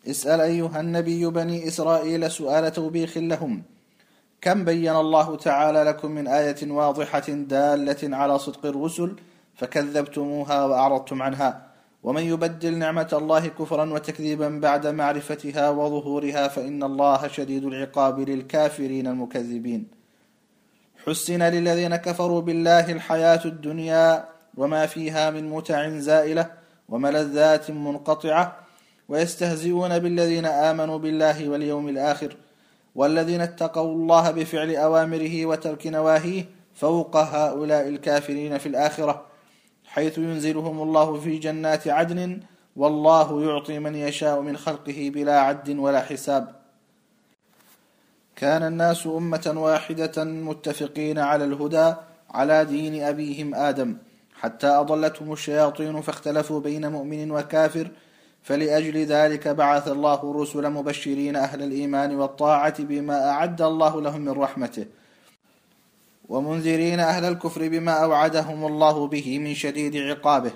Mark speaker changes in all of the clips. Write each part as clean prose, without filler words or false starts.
Speaker 1: اسأل أيها النبي بني إسرائيل سؤال توبيخ لهم. كم بين الله تعالى لكم من آية واضحة دالة على صدق الرسل فكذبتموها وأعرضتم عنها، ومن يبدل نعمة الله كفرا وتكذيبا بعد معرفتها وظهورها فإن الله شديد العقاب للكافرين المكذبين. حسن للذين كفروا بالله الحياة الدنيا وما فيها من متع زائلة وملذات منقطعة، ويستهزئون بالذين آمنوا بالله واليوم الآخر، والذين اتقوا الله بفعل أوامره وترك نواهيه فوق هؤلاء الكافرين في الآخرة، حيث ينزلهم الله في جنات عدن، والله يعطي من يشاء من خلقه بلا عد ولا حساب. كان الناس أمة واحدة متفقين على الهدى على دين أبيهم آدم، حتى أضلتهم الشياطين فاختلفوا بين مؤمن وكافر، فلأجل ذلك بعث الله الرسل مبشرين أهل الإيمان والطاعة بما أعد الله لهم من رحمته، ومنذرين أهل الكفر بما أوعدهم الله به من شديد عقابه.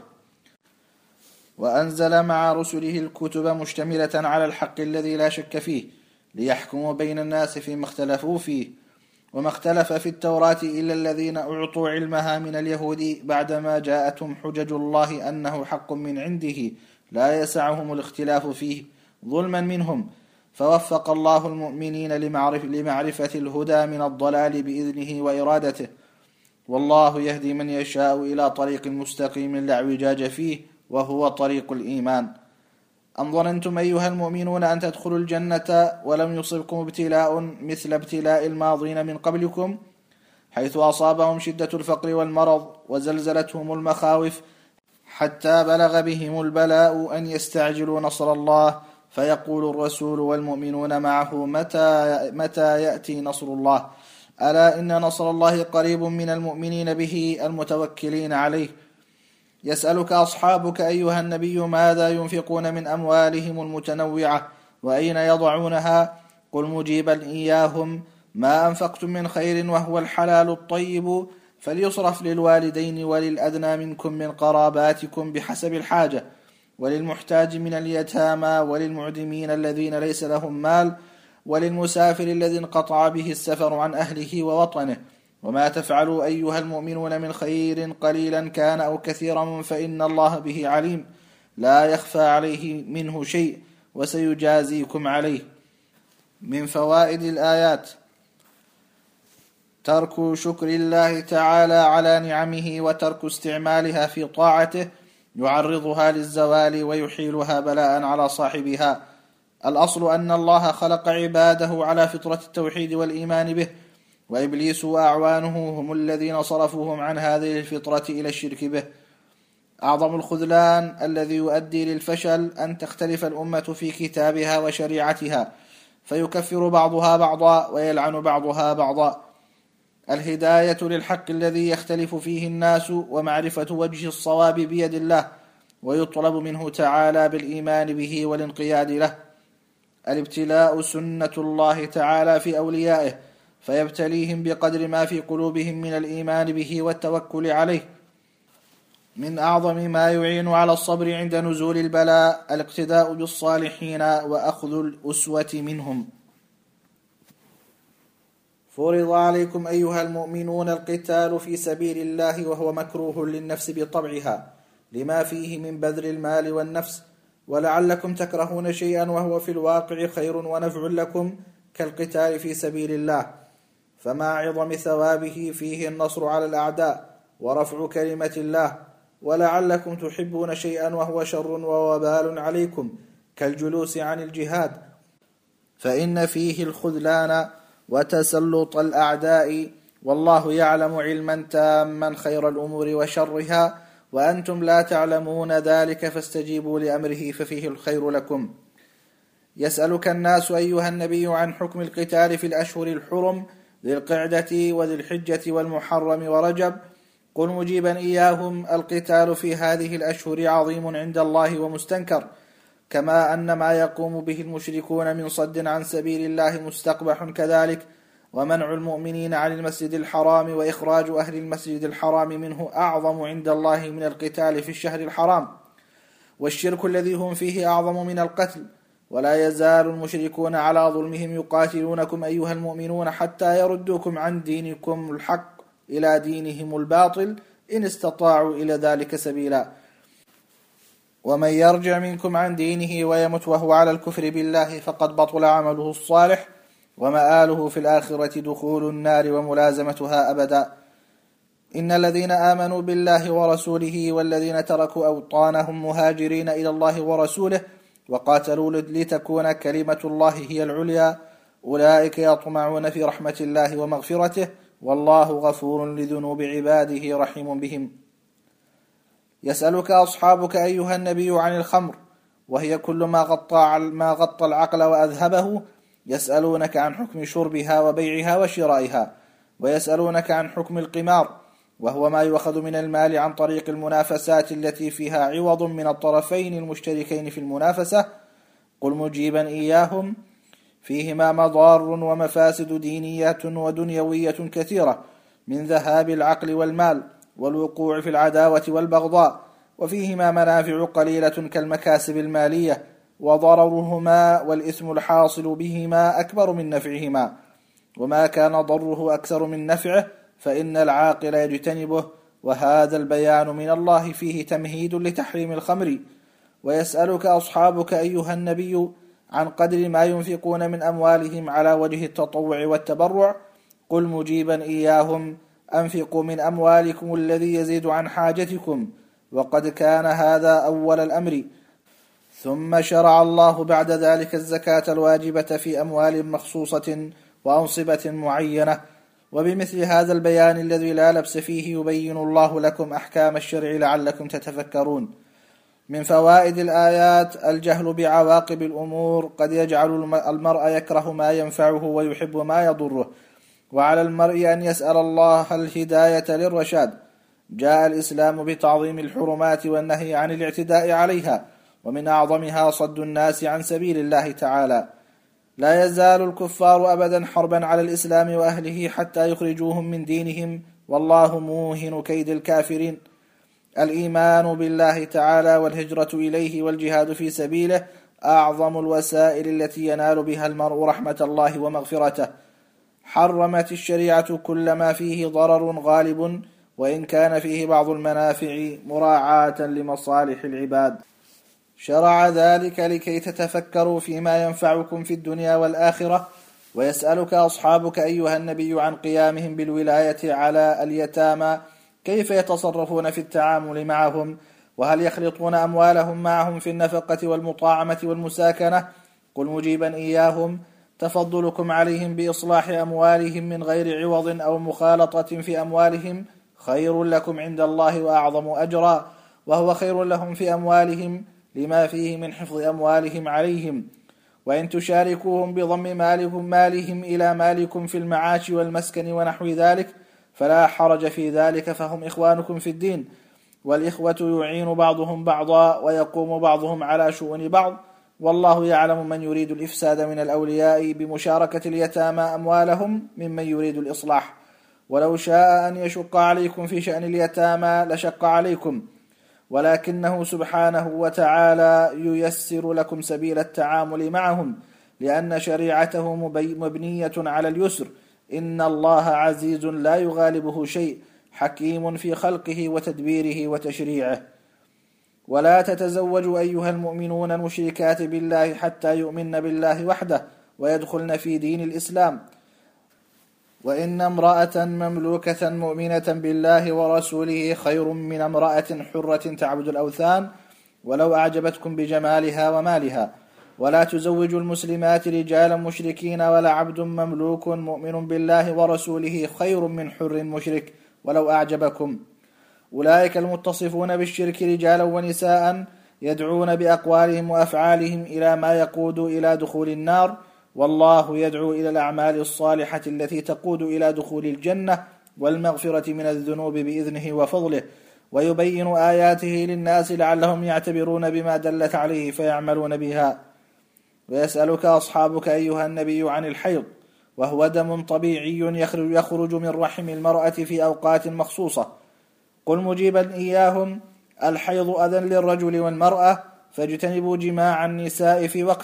Speaker 1: وأنزل مع رسله الكتب مشتملة على الحق الذي لا شك فيه، ليحكموا بين الناس فيما اختلفوا فيه. وما اختلف في التوراة إلا الذين أعطوا علمها من اليهود بعدما جاءتهم حجج الله أنه حق من عنده لا يسعهم الاختلاف فيه ظلما منهم، فوفق الله المؤمنين لمعرفة الهدى من الضلال بإذنه وإرادته، والله يهدي من يشاء إلى طريق مستقيم لا اعوجاج فيه، وهو طريق الإيمان. أم ظننتم أيها المؤمنون أن تدخلوا الجنة ولم يصبكم ابتلاء مثل ابتلاء الماضين من قبلكم، حيث أصابهم شدة الفقر والمرض وزلزلتهم المخاوف، حتى بلغ بهم البلاء أن يستعجلوا نصر الله، فيقول الرسول والمؤمنون معه متى يأتي نصر الله؟ ألا إن نصر الله قريب من المؤمنين به المتوكلين عليه. يسألك أصحابك أيها النبي ماذا ينفقون من أموالهم المتنوعة وأين يضعونها؟ قل مجيبا إياهم ما أنفقتم من خير وهو الحلال الطيب فليصرف للوالدين وللأدنى منكم من قراباتكم بحسب الحاجة، وللمحتاج من اليتامى وللمعدمين الذين ليس لهم مال، وللمسافر الذي انقطع به السفر عن أهله ووطنه. وما تفعلوا أيها المؤمنون من خير قليلا كان أو كثيرا فإن الله به عليم، لا يخفى عليه منه شيء وسيجازيكم عليه. من فوائد الآيات: ترك شكر الله تعالى على نعمه وترك استعمالها في طاعته يعرضها للزوال ويحيلها بلاء على صاحبها. الأصل أن الله خلق عباده على فطرة التوحيد والإيمان به، وإبليس وأعوانه هم الذين صرفوهم عن هذه الفطرة إلى الشرك به. أعظم الخذلان الذي يؤدي للفشل أن تختلف الأمة في كتابها وشريعتها، فيكفر بعضها بعضا ويلعن بعضها بعضا. الهداية للحق الذي يختلف فيه الناس ومعرفة وجه الصواب بيد الله، ويطلب منه تعالى بالإيمان به والانقياد له. الابتلاء سنة الله تعالى في أوليائه، فيبتليهم بقدر ما في قلوبهم من الإيمان به والتوكل عليه. من أعظم ما يعين على الصبر عند نزول البلاء الاقتداء بالصالحين وأخذ الأسوة منهم. فرض عليكم أيها المؤمنون القتال في سبيل الله، وهو مكروه للنفس بطبعها لما فيه من بذل المال والنفس، ولعلكم تكرهون شيئا وهو في الواقع خير ونفع لكم كالقتال في سبيل الله، فما عظم ثوابه فيه النصر على الأعداء ورفع كلمة الله. ولعلكم تحبون شيئا وهو شر ووبال عليكم كالجلوس عن الجهاد، فإن فيه الخذلان وتسلط الأعداء، والله يعلم علما تاما خير الأمور وشرها، وأنتم لا تعلمون ذلك، فاستجيبوا لأمره ففيه الخير لكم. يسألك الناس أيها النبي عن حكم القتال في الأشهر الحرم ذي القعدة وذي الحجة والمحرم ورجب. قل مجيبا إياهم القتال في هذه الأشهر عظيم عند الله ومستنكر، كما أن ما يقوم به المشركون من صد عن سبيل الله مستقبح كذلك، ومنع المؤمنين عن المسجد الحرام وإخراج أهل المسجد الحرام منه أعظم عند الله من القتال في الشهر الحرام، والشرك الذي هم فيه أعظم من القتل، ولا يزال المشركون على ظلمهم يقاتلونكم أيها المؤمنون حتى يردوكم عن دينكم الحق إلى دينهم الباطل إن استطاعوا إلى ذلك سبيلا. ومن يرجع منكم عن دينه ويمت وهو على الكفر بالله فقد بطل عمله الصالح ومآله في الآخرة دخول النار وملازمتها أبدا. إن الذين آمنوا بالله ورسوله والذين تركوا أوطانهم مهاجرين إلى الله ورسوله وقاتلوا لتكون كلمة الله هي العليا أولئك يطمعون في رحمة الله ومغفرته والله غفور لذنوب عباده رحيم بهم. يسألك أصحابك أيها النبي عن الخمر وهي كل ما غطى العقل وأذهبه. يسألونك عن حكم شربها وبيعها وشرائها. ويسألونك عن حكم القمار وهو ما يؤخذ من المال عن طريق المنافسات التي فيها عوض من الطرفين المشتركين في المنافسة. قل مجيبا إياهم فيهما مضار ومفاسد دينية ودنيوية كثيرة من ذهاب العقل والمال والوقوع في العداوة والبغضاء، وفيهما منافع قليلة كالمكاسب المالية، وضررهما والإثم الحاصل بهما أكبر من نفعهما، وما كان ضره أكثر من نفعه فإن العاقل يجتنبه، وهذا البيان من الله فيه تمهيد لتحريم الخمر. ويسألك أصحابك أيها النبي عن قدر ما ينفقون من أموالهم على وجه التطوع والتبرع. قل مجيبا إياهم أنفقوا من أموالكم الذي يزيد عن حاجتكم، وقد كان هذا أول الأمر، ثم شرع الله بعد ذلك الزكاة الواجبة في أموال مخصوصة وأنصبة معينة. وبمثل هذا البيان الذي لا لبس فيه يبين الله لكم أحكام الشرع لعلكم تتفكرون. من فوائد الآيات الجهل بعواقب الأمور قد يجعل المرء يكره ما ينفعه ويحب ما يضره، وعلى المرء أن يسأل الله الهداية للرشاد. جاء الإسلام بتعظيم الحرمات والنهي عن الاعتداء عليها، ومن أعظمها صد الناس عن سبيل الله تعالى. لا يزال الكفار أبدا حربا على الإسلام وأهله حتى يخرجوهم من دينهم، والله موهن كيد الكافرين. الإيمان بالله تعالى والهجرة إليه والجهاد في سبيله أعظم الوسائل التي ينال بها المرء رحمة الله ومغفرته. حرمت الشريعة كل ما فيه ضرر غالب، وإن كان فيه بعض المنافع مراعاة لمصالح العباد. شرع ذلك لكي تتفكروا فيما ينفعكم في الدنيا والآخرة. ويسألك أصحابك أيها النبي عن قيامهم بالولاية على اليتامى، كيف يتصرفون في التعامل معهم، وهل يخلطون أموالهم معهم في النفقة والمطاعمة والمساكنة. قل مجيبا إياهم تفضلكم عليهم بإصلاح أموالهم من غير عوض أو مخالطة في أموالهم خير لكم عند الله وأعظم أجرا، وهو خير لهم في أموالهم لما فيه من حفظ أموالهم عليهم. وإن تشاركوهم بضم مالهم إلى مالكم في المعاش والمسكن ونحو ذلك فلا حرج في ذلك، فهم إخوانكم في الدين، والإخوة يعين بعضهم بعضا ويقوم بعضهم على شؤون بعض، والله يعلم من يريد الإفساد من الأولياء بمشاركة اليتامى أموالهم ممن يريد الإصلاح. ولو شاء أن يشق عليكم في شأن اليتامى لشق عليكم، ولكنه سبحانه وتعالى ييسر لكم سبيل التعامل معهم، لأن شريعته مبنية على اليسر. إن الله عزيز لا يغالبه شيء، حكيم في خلقه وتدبيره وتشريعه. ولا تتزوجوا أيها المؤمنون المشركات بالله حتى يؤمن بالله وحده ويدخلن في دين الإسلام. وإن امرأة مملوكة مؤمنة بالله ورسوله خير من امرأة حرة تعبد الأوثان ولو أعجبتكم بجمالها ومالها. ولا تزوجوا المسلمات رجالا مشركين، ولا عبد مملوك مؤمن بالله ورسوله خير من حر مشرك ولو أعجبكم. أولئك المتصفون بالشرك رجالا ونساء يدعون بأقوالهم وأفعالهم إلى ما يقود إلى دخول النار، والله يدعو إلى الأعمال الصالحة التي تقود إلى دخول الجنة والمغفرة من الذنوب بإذنه وفضله، ويبين آياته للناس لعلهم يعتبرون بما دلت عليه فيعملون بها. ويسألك أصحابك أيها النبي عن الحيض، وهو دم طبيعي يخرج من رحم المرأة في أوقات مخصوصة. قل مجيبا إياهم الحيض أذى للرجل والمرأة، فاجتنبوا جماع النساء في وقته،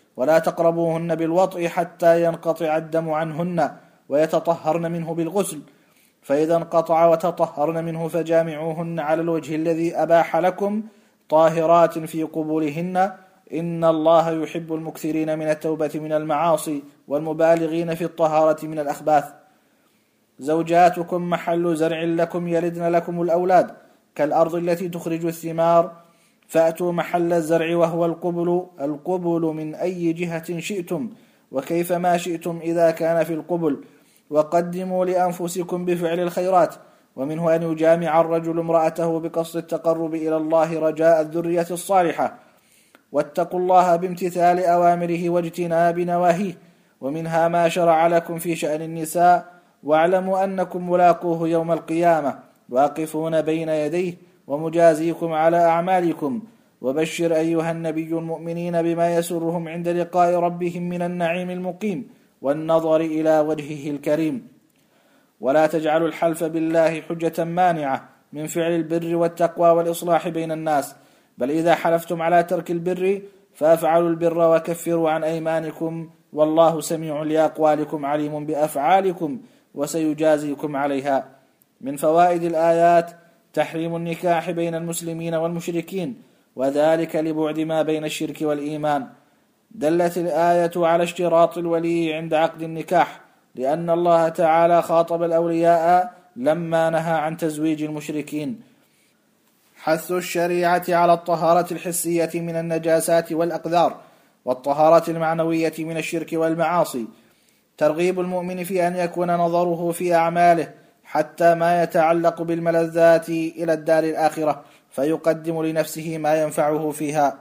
Speaker 1: ولا تقربوهن بالوطء حتى ينقطع الدم عنهن ويتطهرن منه بالغسل، فإذا انقطع وتطهرن منه فجامعوهن على الوجه الذي أباح لكم طاهرات في قبولهن، إن الله يحب المكثرين من التوبة من المعاصي والمبالغين في الطهارة من الأخباث. زوجاتكم محل زرع لكم يلدن لكم الأولاد كالأرض التي تخرج الثمار، فأتوا محل الزرع وهو القبل من أي جهة شئتم وكيفما شئتم إذا كان في القبل، وقدموا لأنفسكم بفعل الخيرات. ومنه أن يجامع الرجل امرأته بقصد التقرب إلى الله رجاء الذرية الصالحة، واتقوا الله بامتثال أوامره واجتناب نواهيه. ومنها ما شرع لكم في شأن النساء، واعلموا أنكم ملاقوه يوم القيامة واقفون بين يديه ومجازيكم على أعمالكم. وبشر أيها النبي المؤمنين بما يسرهم عند لقاء ربهم من النعيم المقيم والنظر إلى وجهه الكريم. ولا تجعلوا الحلف بالله حجة مانعة من فعل البر والتقوى والإصلاح بين الناس، بل إذا حلفتم على ترك البر فافعلوا البر وكفروا عن أيمانكم، والله سميع لأقوالكم عليم بأفعالكم وسيجازيكم عليها. من فوائد الآيات تحريم النكاح بين المسلمين والمشركين، وذلك لبعد ما بين الشرك والإيمان. دلت الآية على اشتراط الولي عند عقد النكاح، لأن الله تعالى خاطب الأولياء لما نهى عن تزويج المشركين. حث الشريعة على الطهارة الحسية من النجاسات والأقذار، والطهارة المعنوية من الشرك والمعاصي. ترغيب المؤمن في أن يكون نظره في أعماله حتى ما يتعلق بالملذات إلى الدار الآخرة، فيقدم لنفسه ما ينفعه فيها.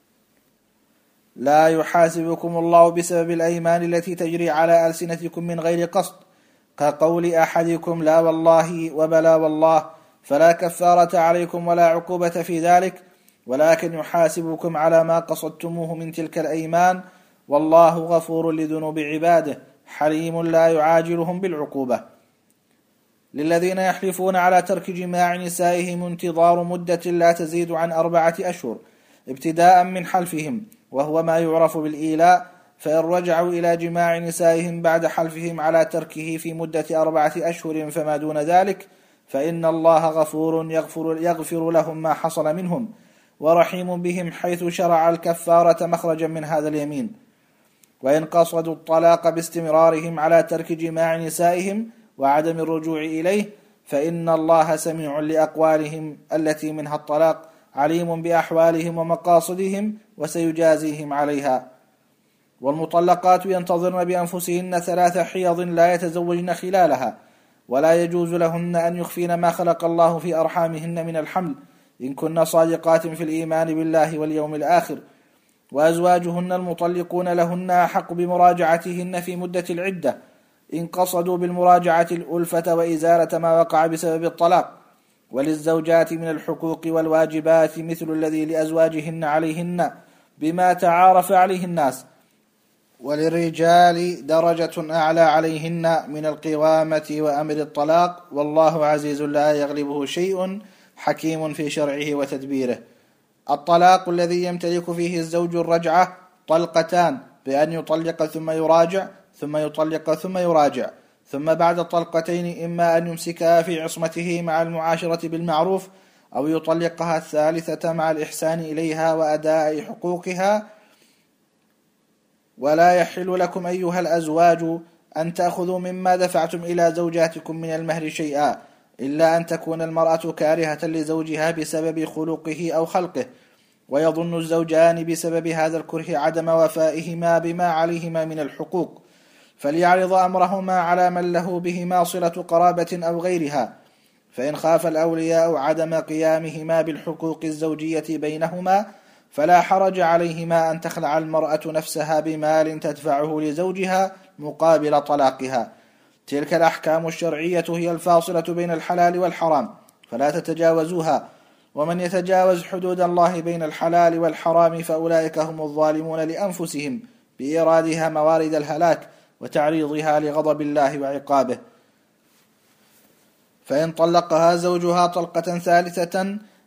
Speaker 1: لا يحاسبكم الله بسبب الأيمان التي تجري على ألسنتكم من غير قصد، كقول أحدكم لا والله وبلا والله، فلا كفارة عليكم ولا عقوبة في ذلك، ولكن يحاسبكم على ما قصدتموه من تلك الأيمان، والله غفور لذنوب عباده حليم لا يعاجلهم بالعقوبة. للذين يحلفون على ترك جماع نسائهم انتظار مدة لا تزيد عن 4 أشهر ابتداء من حلفهم، وهو ما يعرف بالإيلاء، فإن رجعوا إلى جماع نسائهم بعد حلفهم على تركه في مدة 4 أشهر فما دون ذلك فإن الله غفور يغفر لهم ما حصل منهم، ورحيم بهم حيث شرع الكفارة مخرجا من هذا اليمين. وإن قصدوا الطلاق باستمرارهم على ترك جماع نسائهم وعدم الرجوع إليه فإن الله سميع لأقوالهم التي منها الطلاق، عليم بأحوالهم ومقاصدهم وسيجازيهم عليها. والمطلقات ينتظرن بأنفسهن 3 حيض لا يتزوجن خلالها، ولا يجوز لهن أن يخفين ما خلق الله في أرحامهن من الحمل إن كن صادقات في الإيمان بالله واليوم الآخر. وأزواجهن المطلقون لهن أحق بمراجعتهن في مدة العدة إن قصدوا بالمراجعة الألفة وإزالة ما وقع بسبب الطلاق. وللزوجات من الحقوق والواجبات مثل الذي لأزواجهن عليهن بما تعارف عليه الناس، وللرجال درجة أعلى عليهن من القوامة وأمر الطلاق، والله عزيز لا يغلبه شيء حكيم في شرعه وتدبيره. الطلاق الذي يمتلك فيه الزوج الرجعة 2 طلقتان، بأن يطلق ثم يراجع، ثم يطلق ثم يراجع، ثم بعد الطلقتين إما أن يمسكها في عصمته مع المعاشرة بالمعروف، أو يطلقها 3 مع الإحسان إليها وأداء حقوقها. ولا يحل لكم أيها الأزواج أن تأخذوا مما دفعتم إلى زوجاتكم من المهر شيئا، إلا أن تكون المرأة كارهة لزوجها بسبب خلقه أو خلقه، ويظن الزوجان بسبب هذا الكره عدم وفائهما بما عليهما من الحقوق، فليعرض أمرهما على من له بهما صلة قرابة أو غيرها. فإن خاف الأولياء عدم قيامهما بالحقوق الزوجية بينهما فلا حرج عليهما أن تخلع المرأة نفسها بمال تدفعه لزوجها مقابل طلاقها. تلك الأحكام الشرعية هي الفاصلة بين الحلال والحرام، فلا تتجاوزوها، ومن يتجاوز حدود الله بين الحلال والحرام فأولئك هم الظالمون لأنفسهم بإيرادها موارد الهلاك وتعريضها لغضب الله وعقابه. فإن طلقها زوجها طلقة 3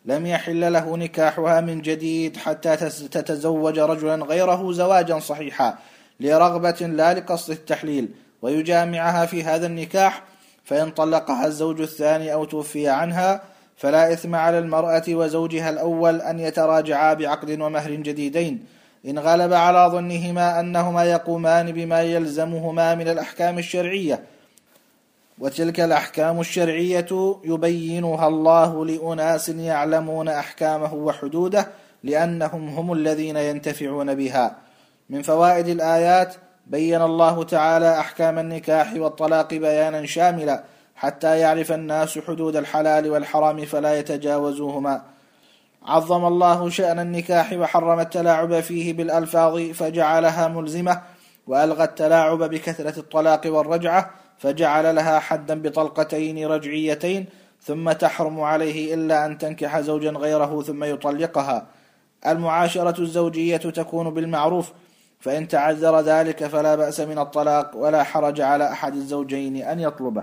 Speaker 1: لم يحل له نكاحها من جديد حتى تتزوج رجلا غيره زواجا صحيحا لرغبة لا لقصد التحليل، ويجامعها في هذا النكاح، فإن طلقها الزوج الثاني أو توفي عنها فلا إثم على المرأة وزوجها الأول أن يتراجعا بعقد ومهر جديدين إن غلب على ظنهما أنهما يقومان بما يلزمهما من الأحكام الشرعية، وتلك الأحكام الشرعية يبينها الله لأناس يعلمون أحكامه وحدوده لأنهم هم الذين ينتفعون بها. من فوائد الآيات: بين الله تعالى أحكام النكاح والطلاق بيانا شاملا حتى يعرف الناس حدود الحلال والحرام فلا يتجاوزوهما. عظم الله شأن النكاح وحرم التلاعب فيه بالألفاظ فجعلها ملزمة، وألغى التلاعب بكثرة الطلاق والرجعة فجعل لها حدا بطلقتين رجعيتين، ثم تحرم عليه إلا أن تنكح زوجا غيره ثم يطلقها. المعاشرة الزوجية تكون بالمعروف، فإن تعذر ذلك فلا بأس من الطلاق ولا حرج على أحد الزوجين أن يطلبه.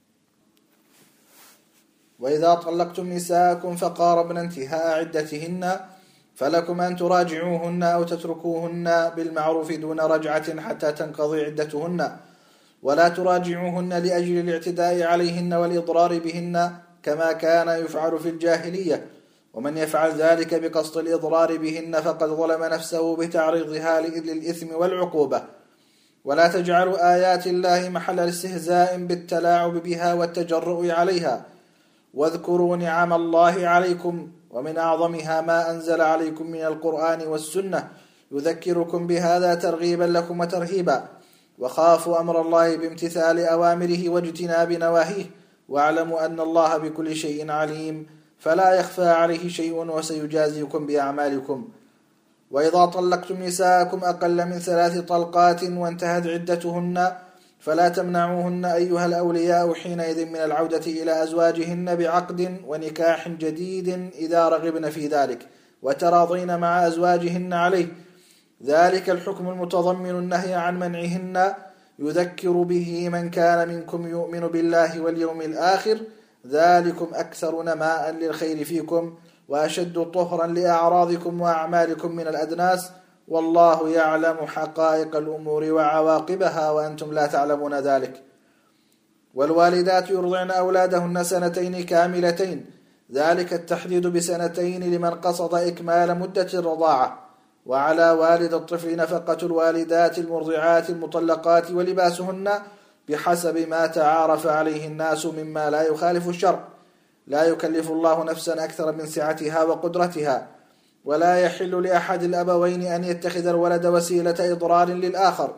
Speaker 1: وإذا طلقتم نساءكم فقاربن انتهاء عدتهن فلكم أن تراجعوهن أو تتركوهن بالمعروف دون رجعة حتى تنقضي عدتهن، ولا تراجعوهن لأجل الاعتداء عليهن والإضرار بهن كما كان يفعل في الجاهلية، ومن يفعل ذلك بقصد الإضرار بهن فقد ظلم نفسه بتعريضها للإثم والعقوبة. ولا تجعلوا آيات الله محل الاستهزاء بالتلاعب بها والتجرؤ عليها، واذكروا نعم الله عليكم ومن أعظمها ما أنزل عليكم من القرآن والسنة يذكركم بهذا ترغيبا لكم وترهيبا، وخافوا أمر الله بامتثال أوامره واجتناب نواهيه، واعلموا أن الله بكل شيء عليم فلا يخفى عليه شيء وسيجازيكم بأعمالكم. وإذا طلقتم نساءكم أقل من 3 طلقات وانتهت عدتهن فلا تمنعوهن أيها الأولياء حينئذ من العودة إلى أزواجهن بعقد ونكاح جديد إذا رغبن في ذلك وتراضين مع أزواجهن عليه. ذلك الحكم المتضمن النهي عن منعهن يذكر به من كان منكم يؤمن بالله واليوم الآخر، ذلكم أكثر نماء للخير فيكم وأشد طهرا لأعراضكم وأعمالكم من الأدناس، والله يعلم حقائق الأمور وعواقبها وأنتم لا تعلمون ذلك. والوالدات يرضعن أولادهن 2 سنين كاملتين، ذلك التحديد ب2 لمن قصد إكمال مدة الرضاعة. وعلى والد الطفل نفقة الوالدات المرضعات المطلقات ولباسهن بحسب ما تعارف عليه الناس مما لا يخالف الشرع، لا يكلف الله نفسا أكثر من سعتها وقدرتها، ولا يحل لأحد الأبوين أن يتخذ الولد وسيلة إضرار للآخر.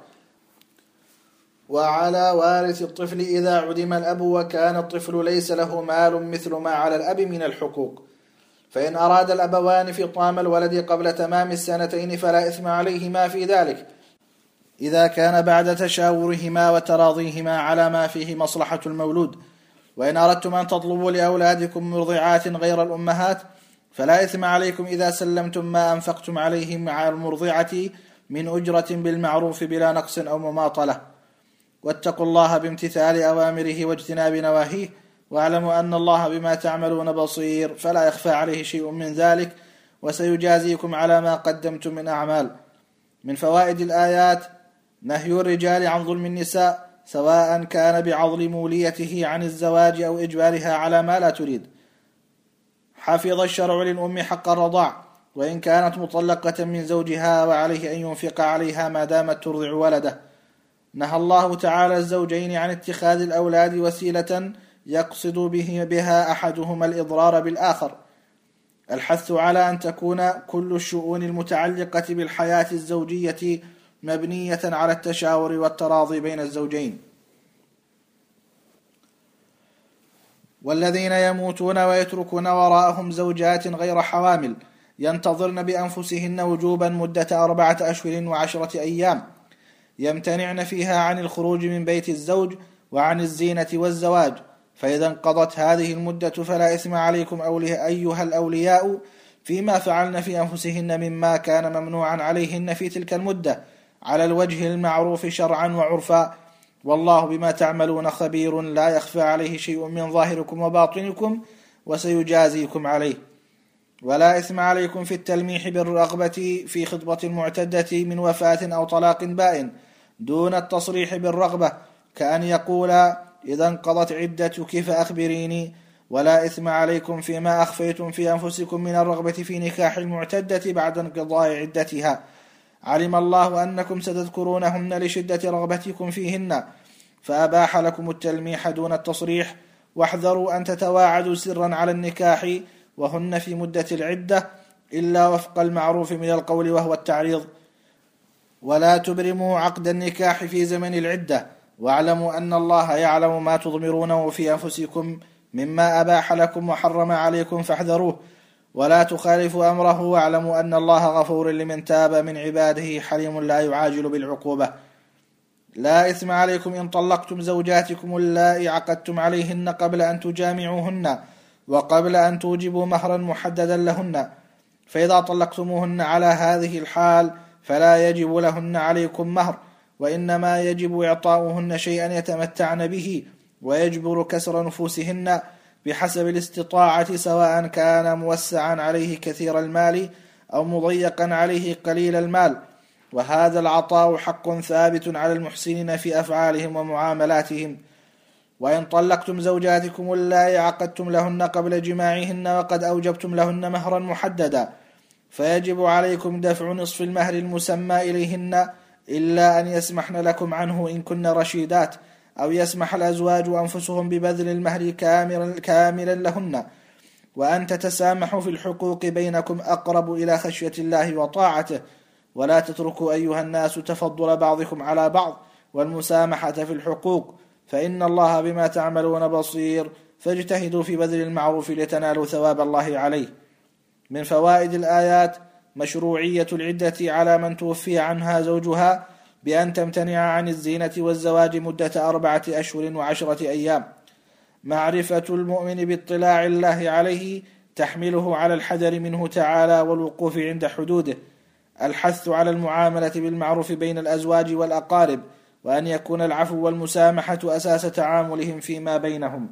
Speaker 1: وعلى وارث الطفل إذا عدم الأب وكان الطفل ليس له مال مثل ما على الأب من الحقوق، فإن أراد الأبوان فطام الولد قبل تمام 2 فلا إثم عليهما في ذلك إذا كان بعد تشاورهما وتراضيهما على ما فيه مصلحة المولود. وإن أردتم أن تطلبوا لأولادكم مرضعات غير الأمهات فلا إثم عليكم إذا سلمتم ما أنفقتم عليهم مع المرضعة من أجرة بالمعروف بلا نقص أو مماطلة، واتقوا الله بامتثال أوامره واجتناب نواهيه، واعلموا أن الله بما تعملون بصير فلا يخفى عليه شيء من ذلك وسيجازيكم على ما قدمتم من أعمال. من فوائد الآيات: نهي الرجال عن ظلم النساء سواء كان بعضل موليته عن الزواج أو إجبارها على ما لا تريد. حفظ الشرع للأم حق الرضاع وإن كانت مطلقة من زوجها، وعليه أن ينفق عليها ما دامت ترضع ولده. نهى الله تعالى الزوجين عن اتخاذ الأولاد وسيلة يقصد بها أحدهما الإضرار بالآخر. الحث على أن تكون كل الشؤون المتعلقة بالحياة الزوجية مبنية على التشاور والتراضي بين الزوجين. والذين يموتون ويتركون وراءهم زوجات غير حوامل ينتظرن بأنفسهن وجوبا مدة 4 أشهر و10 أيام يمتنعن فيها عن الخروج من بيت الزوج وعن الزينة والزواج، فإذا انقضت هذه المدة فلا إثم عليكم أيها الأولياء فيما فعلن في أنفسهن مما كان ممنوعا عليهن في تلك المدة على الوجه المعروف شرعا وعرفا، والله بما تعملون خبير لا يخفى عليه شيء من ظاهركم وباطنكم وسيجازيكم عليه. ولا إثم عليكم في التلميح بالرغبة في خطبة المعتدة من وفاة أو طلاق بائن دون التصريح بالرغبة، كأن يقول إذا انقضت عدتك فأخبريني. ولا إثم عليكم فيما أخفيتم في أنفسكم من الرغبة في نكاح المعتدة بعد انقضاء عدتها، علم الله أنكم ستذكرونهن لشدة رغبتكم فيهن فأباح لكم التلميح دون التصريح. واحذروا أن تتواعدوا سرا على النكاح وهن في مدة العدة إلا وفق المعروف من القول وهو التعريض. ولا تبرموا عقد النكاح في زمن العدة، واعلموا أن الله يعلم ما تضمرونه في أنفسكم مما أباح لكم وحرم عليكم فاحذروه. ولا تخالفوا أمره، واعلموا أن الله غفور لمن تاب من عباده حليم لا يعاجل بالعقوبة. لا إثم عليكم إن طلقتم زوجاتكم اللائي عقدتم عليهن قبل أن تجامعوهن وقبل أن توجبوا مهرا محددا لهن، فإذا طلقتموهن على هذه الحال فلا يجب لهن عليكم مهر، وإنما يجب إعطاؤهن شيئا يتمتعن به ويجبر كسر نفوسهن بحسب الاستطاعة، سواء كان موسعا عليه كثير المال أو مضيقا عليه قليل المال. وهذا العطاء حق ثابت على المحسنين في أفعالهم ومعاملاتهم. وإن طلقتم زوجاتكم اللائي عقدتم لهن قبل جماعهن وقد أوجبتم لهن مهرا محددا، فيجب عليكم دفع نصف المهر المسمى إليهن إلا أن يسمحن لكم عنه إن كن رشيدات، أو يسمح الأزواج أنفسهم ببذل المهر كاملا لهن. وأن تتسامحوا في الحقوق بينكم أقرب إلى خشية الله وطاعته. ولا تتركوا أيها الناس تفضل بعضكم على بعض والمسامحة في الحقوق، فإن الله بما تعملون بصير، فاجتهدوا في بذل المعروف لتنالوا ثواب الله عليه. من فوائد الآيات مشروعية العدة على من توفي عنها زوجها بأن تمتنع عن الزينة والزواج مدة 4 أشهر و10 أيام. معرفة المؤمن باطلاع الله عليه تحمله على الحذر منه تعالى والوقوف عند حدوده. الحث على المعاملة بالمعروف بين الأزواج والأقارب، وأن يكون العفو والمسامحة أساس تعاملهم فيما بينهم.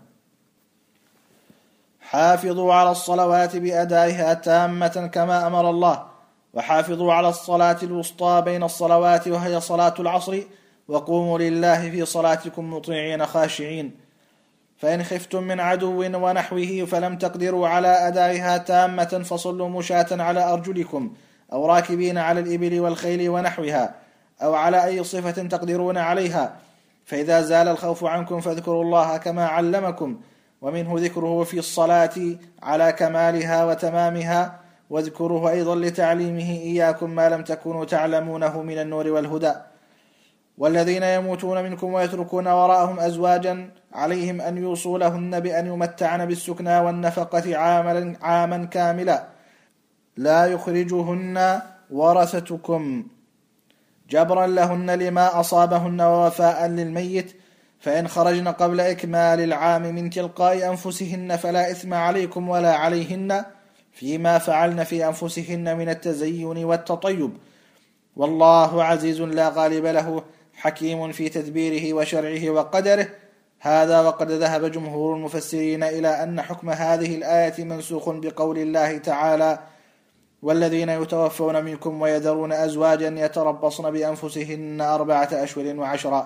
Speaker 1: حافظوا على الصلوات بأدائها تامة كما أمر الله، وحافظوا على الصلاة الوسطى بين الصلوات وهي صلاة العصر، وقوموا لله في صلاتكم مطيعين خاشعين. فإن خفتم من عدو ونحوه فلم تقدروا على أدائها تامة فصلوا مشاة على أرجلكم، أو راكبين على الإبل والخيل ونحوها، أو على أي صفة تقدرون عليها. فإذا زال الخوف عنكم فاذكروا الله كما علمكم، ومنه ذكره في الصلاة على كمالها وتمامها، واذكروه أيضا لتعليمه إياكم ما لم تكونوا تعلمونه من النور والهدى. والذين يموتون منكم ويتركون وراءهم أزواجا عليهم أن يوصوا لهن بأن يمتعن بالسكنى والنفقة عاما كاملا، لا يخرجهن ورثتكم جبرا لهن لما أصابهن ووفاء للميت، فإن خرجن قبل إكمال العام من تلقاء أنفسهن فلا إثم عليكم ولا عليهن فيما فعلن في أنفسهن من التزين والتطيب، والله عزيز لا غالب له، حكيم في تدبيره وشرعه وقدره. هذا وقد ذهب جمهور المفسرين إلى أن حكم هذه الآية منسوخ بقول الله تعالى: والذين يتوفون منكم ويذرون أزواجا يتربصن بأنفسهن 4 أشهر و10.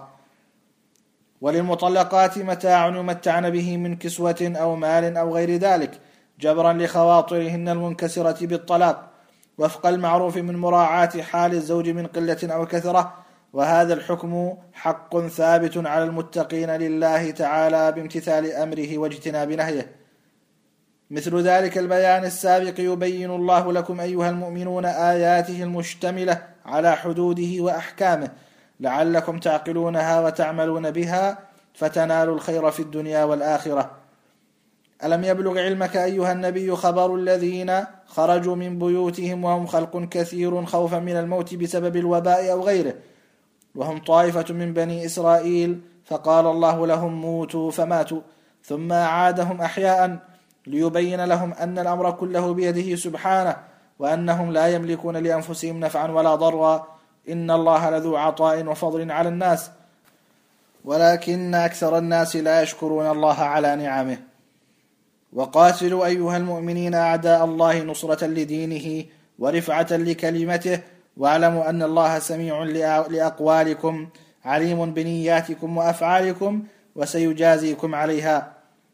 Speaker 1: وللمطلقات متاع يمتعن به من كسوة أو مال أو غير ذلك، جبرا لخواطرهن المنكسرة بالطلاق، وفق المعروف من مراعاة حال الزوج من قلة أو كثرة. وهذا الحكم حق ثابت على المتقين لله تعالى بامتثال أمره واجتناب نهيه. مثل ذلك البيان السابق يبين الله لكم أيها المؤمنون آياته المشتملة على حدوده وأحكامه لعلكم تعقلونها وتعملون بها فتنالوا الخير في الدنيا والآخرة. ألم يبلغ علمك أيها النبي خبر الذين خرجوا من بيوتهم وهم خلق كثير خوفا من الموت بسبب الوباء أو غيره، وهم طائفة من بني إسرائيل، فقال الله لهم موتوا فماتوا، ثم أعادهم أحياء ليبين لهم أن الأمر كله بيده سبحانه، وأنهم لا يملكون لأنفسهم نفعا ولا ضرا، إن الله لذو عطاء وفضل على الناس، ولكن أكثر الناس لا يشكرون الله على نعمه. وقاتلوا أيها المؤمنين أعداء الله نصرة لدينه ورفعة لكلمته، واعلموا أن الله سميع لأقوالكم عليم بنياتكم وأفعالكم وسيجازيكم عليها.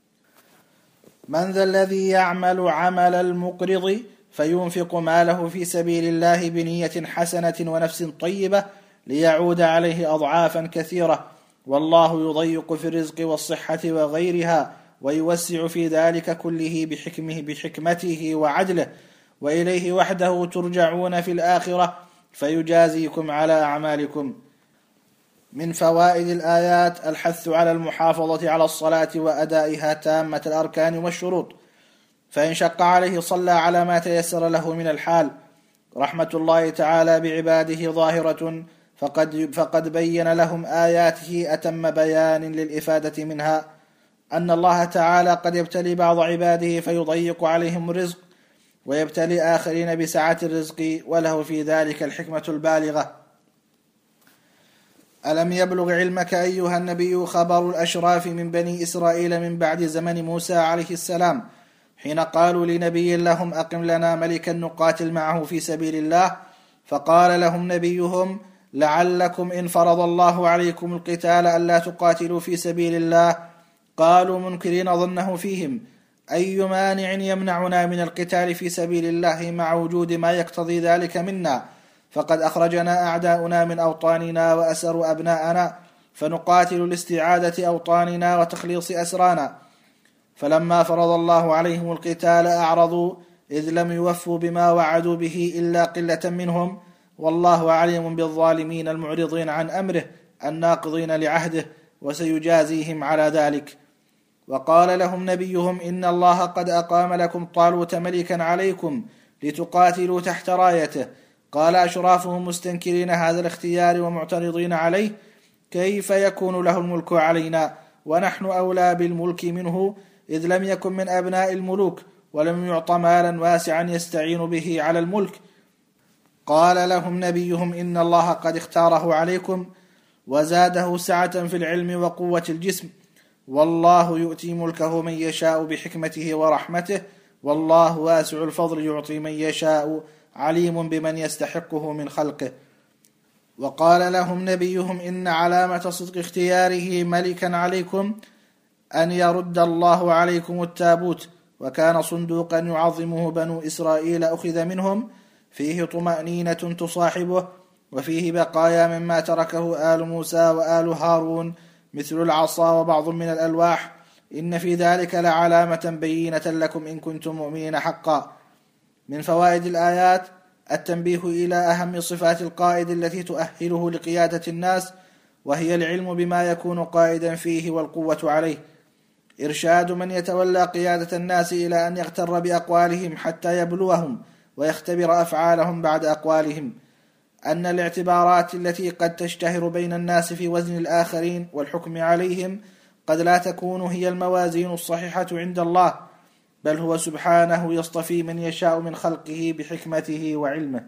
Speaker 1: من ذا الذي يعمل عمل المقرض فينفق ماله في سبيل الله بنية حسنة ونفس طيبة ليعود عليه أضعافا كثيرة، والله يضيق في الرزق والصحة وغيرها ويوسع في ذلك كله بحكمته وعدله، وإليه وحده ترجعون في الآخرة فيجازيكم على أعمالكم. من فوائد الآيات الحث على المحافظة على الصلاة وأدائها تامة الأركان والشروط، فإن شق عليه صلى على ما تيسر له من الحال. رحمة الله تعالى بعباده ظاهرة، فقد بين لهم آياته أتم بيان للإفادة منها أن الله تعالى قد يبتلي بعض عباده فيضيق عليهم الرزق، ويبتلي آخرين بسعة الرزق، وله في ذلك الحكمة البالغة. ألم يبلغ علمك أيها النبي خبر الأشراف من بني إسرائيل من بعد زمن موسى عليه السلام، حين قالوا لنبي لهم أقم لنا ملكا نقاتل معه في سبيل الله، فقال لهم نبيهم لعلكم إن فرض الله عليكم القتال ألا تقاتلوا في سبيل الله. قالوا منكرين ظنه فيهم أي مانع يمنعنا من القتال في سبيل الله مع وجود ما يقتضي ذلك منا؟ فقد أخرجنا أعداؤنا من أوطاننا وأسروا أبناءنا، فنقاتل لاستعادة أوطاننا وتخليص أسرانا. فلما فرض الله عليهم القتال أعرضوا، إذ لم يوفوا بما وعدوا به إلا قلة منهم، والله عليم بالظالمين المعرضين عن أمره الناقضين لعهده، وسيجازيهم على ذلك. وقال لهم نبيهم إن الله قد أقام لكم طالوت ملكا عليكم لتقاتلوا تحت رايته. قال أشرافهم مستنكرين هذا الاختيار ومعترضين عليه كيف يكون له الملك علينا ونحن أولى بالملك منه، إذ لم يكن من أبناء الملوك ولم يعط مالا واسعا يستعين به على الملك. قال لهم نبيهم إن الله قد اختاره عليكم وزاده سعة في العلم وقوة الجسم، والله يؤتي ملكه من يشاء بحكمته ورحمته، والله واسع الفضل يعطي من يشاء عليم بمن يستحقه من خلقه. وقال لهم نبيهم إن علامة صدق اختياره ملكا عليكم أن يرد الله عليكم التابوت، وكان صندوقا يعظمه بنو إسرائيل أخذ منهم، فيه طمأنينة تصاحبه، وفيه بقايا مما تركه آل موسى وآل هارون مثل العصا وبعض من الألواح، إن في ذلك لعلامة بينة لكم إن كنتم مؤمنين حقا. من فوائد الآيات التنبيه إلى أهم صفات القائد التي تؤهله لقيادة الناس، وهي العلم بما يكون قائدا فيه والقوة عليه. إرشاد من يتولى قيادة الناس إلى أن يغتر بأقوالهم حتى يبلوهم ويختبر أفعالهم بعد أقوالهم. أن الاعتبارات التي قد تشتهر بين الناس في وزن الآخرين والحكم عليهم قد لا تكون هي الموازين الصحيحة عند الله، بل هو سبحانه يصطفي من يشاء من خلقه بحكمته وعلمه.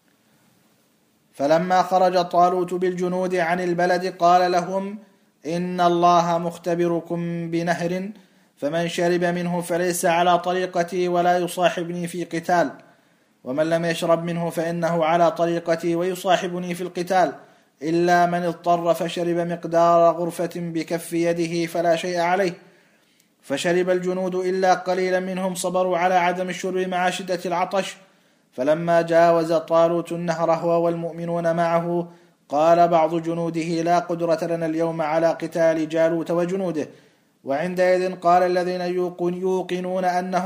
Speaker 1: فلما خرج طالوت بالجنود عن البلد قال لهم إن الله مختبركم بنهر، فمن شرب منه فليس على طريقتي ولا يصاحبني في قتال، ومن لم يشرب منه فإنه على طريقتي ويصاحبني في القتال، إلا من اضطر فشرب مقدار غرفة بكف يده فلا شيء عليه. فشرب الجنود إلا قليلا منهم صبروا على عدم الشرب مع شدة العطش. فلما جاوز طالوت النهر هو والمؤمنون معه قال بعض جنوده لا قدرة لنا اليوم على قتال جالوت وجنوده. وعندئذ قال الذين يوقنون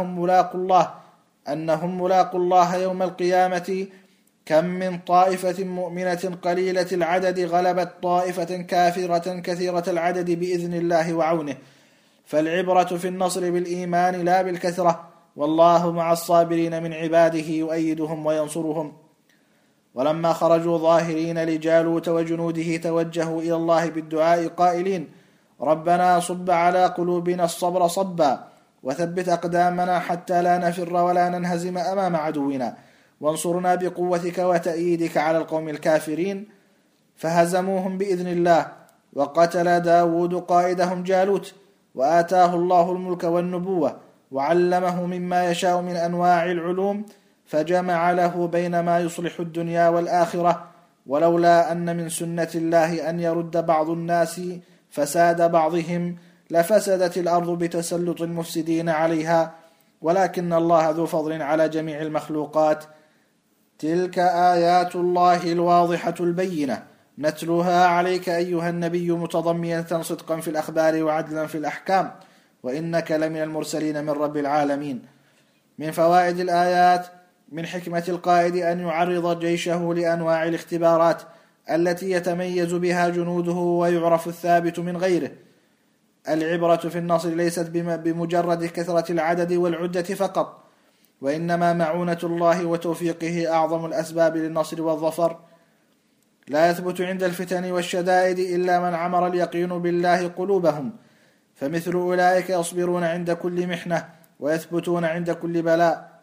Speaker 1: أنهم ملاقوا الله يوم القيامة كم من طائفة مؤمنة قليلة العدد غلبت طائفة كافرة كثيرة العدد بإذن الله وعونه. فالعبرة في النصر بالإيمان لا بالكثرة، والله مع الصابرين من عباده يؤيدهم وينصرهم. ولما خرجوا ظاهرين لجالوت وجنوده توجهوا إلى الله بالدعاء قائلين ربنا صب على قلوبنا الصبر صبا، وثبت أقدامنا حتى لا نفر ولا ننهزم أمام عدونا، وانصرنا بقوتك وتأييدك على القوم الكافرين. فهزموهم بإذن الله، وقتل داود قائدهم جالوت، وآتاه الله الملك والنبوة، وعلمه مما يشاء من أنواع العلوم، فجمع له بين ما يصلح الدنيا والآخرة. ولولا أن من سنة الله أن يرد بعض الناس فساد بعضهم لفسدت الأرض بتسلط المفسدين عليها، ولكن الله ذو فضل على جميع المخلوقات. تلك آيات الله الواضحة البينة نتلوها عليك أيها النبي متضمنة صدقا في الأخبار وعدلا في الأحكام، وإنك لمن المرسلين من رب العالمين. من فوائد الآيات: من حكمة القائد أن يعرض جيشه لأنواع الاختبارات التي يتميز بها جنوده ويعرف الثابت من غيره. العبرة في النصر ليست بمجرد كثرة العدد والعدة فقط، وإنما معونة الله وتوفيقه أعظم الأسباب للنصر والظفر. لا يثبت عند الفتن والشدائد إلا من عمر اليقين بالله قلوبهم، فمثل أولئك يصبرون عند كل محنة ويثبتون عند كل بلاء.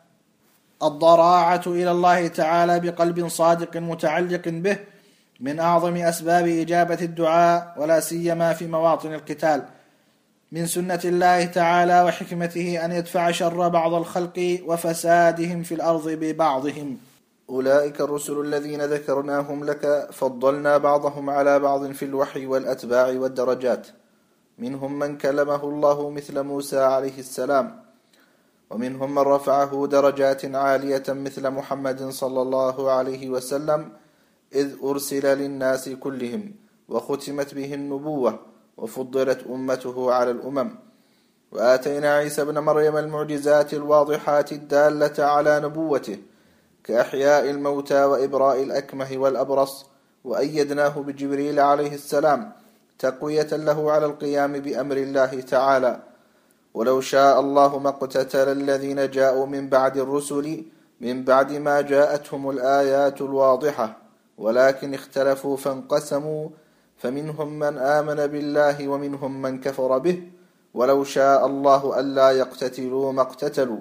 Speaker 1: الضراعة إلى الله تعالى بقلب صادق متعلق به من أعظم أسباب إجابة الدعاء، ولا سيما في مواطن القتال. من سنة الله تعالى وحكمته أن يدفع شر بعض الخلق وفسادهم في الأرض ببعضهم.
Speaker 2: أولئك الرسل الذين ذكرناهم لك فضلنا بعضهم على بعض في الوحي والأتباع والدرجات، منهم من كلمه الله مثل موسى عليه السلام، ومنهم من رفعه درجات عالية مثل محمد صلى الله عليه وسلم، إذ أرسل للناس كلهم وختمت به النبوة وفضلت أمته على الأمم. وآتينا عيسى ابن مريم المعجزات الواضحات الدالة على نبوته، كأحياء الموتى وإبراء الأكمه والأبرص، وأيدناه بجبريل عليه السلام تقوية له على القيام بأمر الله تعالى. ولو شاء الله ما اقتتل الذين جاءوا من بعد الرسل من بعد ما جاءتهم الآيات الواضحة، ولكن اختلفوا فانقسموا، فمنهم من آمن بالله ومنهم من كفر به. ولو شاء الله ألا يقتتلوا ما اقتتلوا،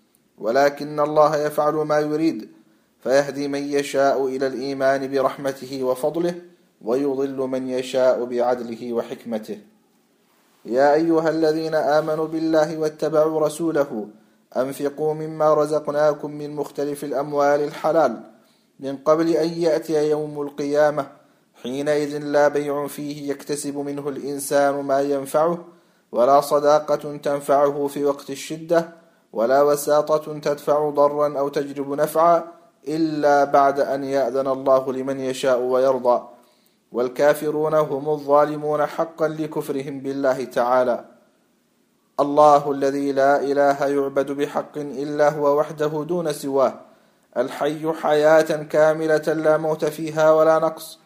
Speaker 2: ولكن الله يفعل ما يريد، فيهدي من يشاء إلى الإيمان برحمته وفضله، ويضل من يشاء بعدله وحكمته. يا أيها الذين آمنوا بالله واتبعوا رسوله أنفقوا مما رزقناكم من مختلف الأموال الحلال من قبل أن يأتي يوم القيامة حينئذ لا بيع فيه يكتسب منه الإنسان ما ينفعه، ولا صداقة تنفعه في وقت الشدة، ولا وساطة تدفع ضرا أو تجلب نفعا، إلا بعد أن يأذن الله لمن يشاء ويرضى. والكافرون هم الظالمون حقا لكفرهم بالله تعالى. الله الذي لا إله يعبد بحق إلا هو وحده دون سواه، الحي حياة كاملة لا موت فيها ولا نقص،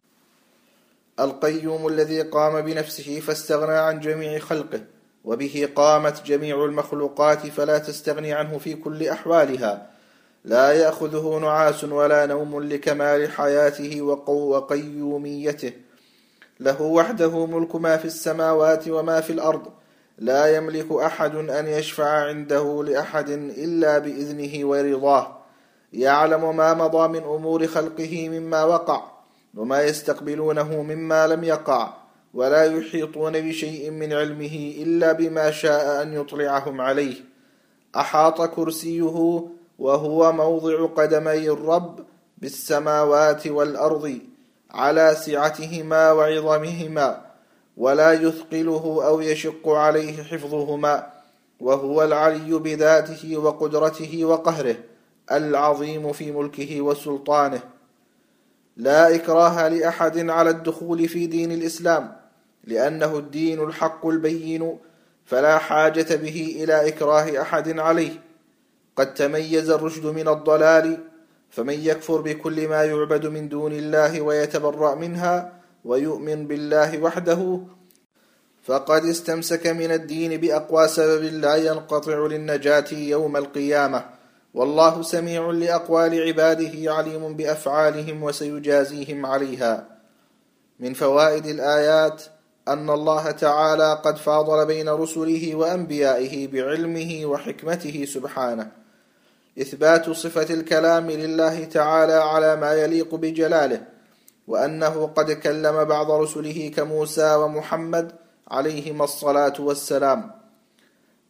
Speaker 2: القيوم الذي قام بنفسه فاستغنى عن جميع خلقه، وبه قامت جميع المخلوقات فلا تستغني عنه في كل أحوالها، لا يأخذه نعاس ولا نوم لكمال حياته وقيوميته. له وحده ملك ما في السماوات وما في الأرض، لا يملك أحد أن يشفع عنده لأحد إلا بإذنه ورضاه، يعلم ما مضى من أمور خلقه مما وقع وما يستقبلونه مما لم يقع، ولا يحيطون بشيء من علمه إلا بما شاء أن يطلعهم عليه. أحاط كرسيه وهو موضع قدمي الرب بالسماوات والأرض على سعتهما وعظمهما، ولا يثقله أو يشق عليه حفظهما، وهو العلي بذاته وقدرته وقهره، العظيم في ملكه وسلطانه. لا إكراه لأحد على الدخول في دين الإسلام، لأنه الدين الحق البين، فلا حاجة به إلى إكراه أحد عليه. قد تميز الرشد من الضلال، فمن يكفر بكل ما يعبد من دون الله ويتبرأ منها ويؤمن بالله وحده فقد استمسك من الدين بأقوى سبب لا ينقطع للنجاة يوم القيامة، والله سميع لأقوال عباده عليم بأفعالهم وسيجازيهم عليها. من فوائد الآيات أن الله تعالى قد فاضل بين رسله وأنبيائه بعلمه وحكمته سبحانه، إثبات صفة الكلام لله تعالى على ما يليق بجلاله، وأنه قد كلم بعض رسله كموسى ومحمد عليهما الصلاة والسلام.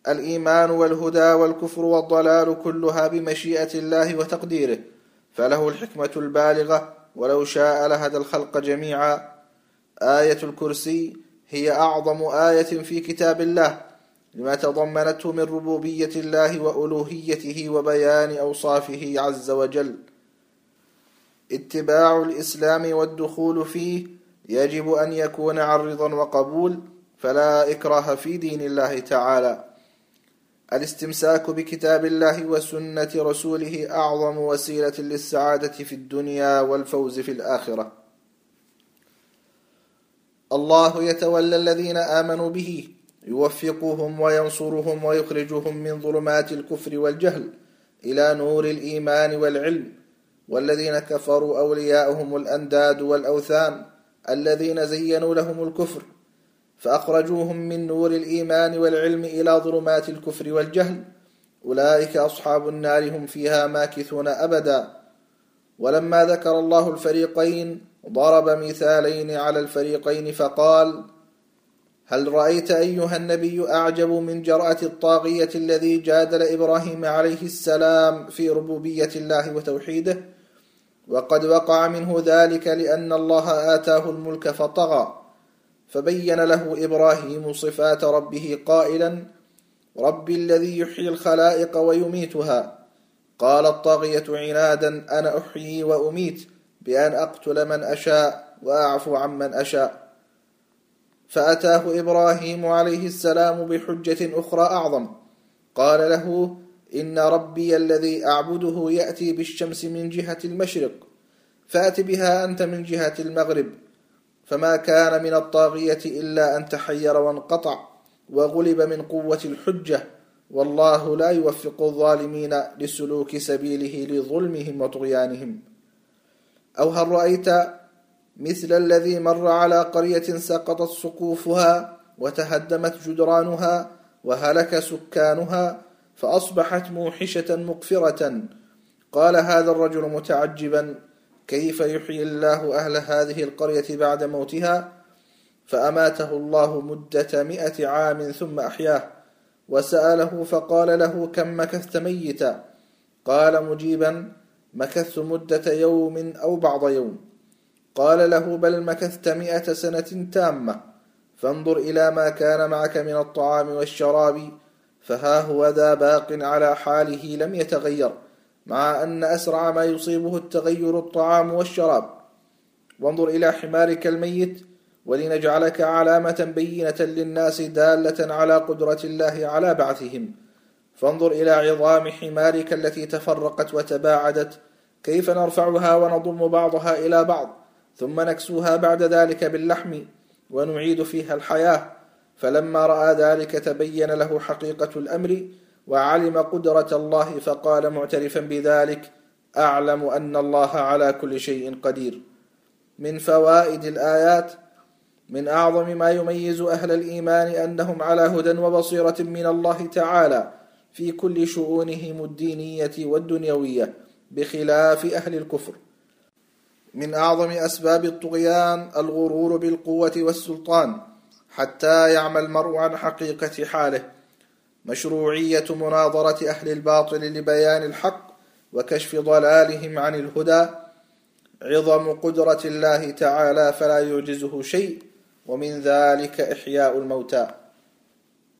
Speaker 2: الإيمان والهدى والكفر والضلال كلها بمشيئة الله وتقديره، فله الحكمة البالغة، ولو شاء لهدى الخلق جميعا. آية الكرسي هي أعظم آية في كتاب الله لما تضمنته من ربوبية الله وألوهيته وبيان أوصافه عز وجل. اتباع الإسلام والدخول فيه يجب أن يكون عن رضا وقبول، فلا إكراه في دين الله تعالى. الاستمساك بكتاب الله وسنة رسوله أعظم وسيلة للسعادة في الدنيا والفوز في الآخرة. الله يتولى الذين آمنوا به، يوفقهم وينصرهم ويخرجهم من ظلمات الكفر والجهل إلى نور الإيمان والعلم. والذين كفروا أولياؤهم الأنداد والأوثان الذين زينوا لهم الكفر فأخرجوهم من نور الإيمان والعلم إلى ظلمات الكفر والجهل، أولئك أصحاب النار هم فيها ماكثون أبدا. ولما ذكر الله الفريقين ضرب مثالين على الفريقين فقال: هل رأيت أيها النبي أعجب من جرأة الطاغية الذي جادل إبراهيم عليه السلام في ربوبية الله وتوحيده؟ وقد وقع منه ذلك لأن الله آتاه الملك فطغى، فبين له إبراهيم صفات ربه قائلا: ربي الذي يحيي الخلائق ويميتها. قال الطاغية عنادا: أنا أحيي وأميت بأن أقتل من أشاء وأعفو عمن أشاء. فأتاه إبراهيم عليه السلام بحجة أخرى أعظم، قال له: إن ربي الذي أعبده يأتي بالشمس من جهة المشرق، فأت بها أنت من جهة المغرب. فما كان من الطاغية إلا أن تحير وانقطع وغلب من قوة الحجة، والله لا يوفق الظالمين لسلوك سبيله لظلمهم وطغيانهم. أو هل رأيت مثل الذي مر على قرية سقطت سقوفها وتهدمت جدرانها وهلك سكانها فأصبحت موحشة مقفرة؟ قال هذا الرجل متعجبا: كيف يحيي الله أهل هذه القرية بعد موتها؟ فأماته الله مدة 100 عام ثم أحياه. وسأله فقال له: كم مكثت ميتا؟ قال مجيبا: مكثت مدة يوم أو بعض يوم. قال له: بل مكثت 100 سنة تامة، فانظر إلى ما كان معك من الطعام والشراب، فها هو ذا باق على حاله لم يتغير، مع أن أسرع ما يصيبه التغير الطعام والشراب. وانظر إلى حمارك الميت، ولنجعلك علامة بينة للناس دالة على قدرة الله على بعثهم. فانظر إلى عظام حمارك التي تفرقت وتباعدت، كيف نرفعها ونضم بعضها إلى بعض، ثم نكسوها بعد ذلك باللحم ونعيد فيها الحياة. فلما رأى ذلك تبين له حقيقة الأمر وعلم قدرة الله، فقال معترفا بذلك: أعلم أن الله على كل شيء قدير. من فوائد الآيات: من أعظم ما يميز أهل الإيمان أنهم على هدى وبصيرة من الله تعالى في كل شؤونهم الدينية والدنيوية، بخلاف أهل الكفر. من أعظم أسباب الطغيان الغرور بالقوة والسلطان، حتى يعمى المرء عن حقيقة حاله. مشروعية مناظرة أهل الباطل لبيان الحق وكشف ضلالهم عن الهدى. عظم قدرة الله تعالى فلا يعجزه شيء، ومن ذلك إحياء الموتى.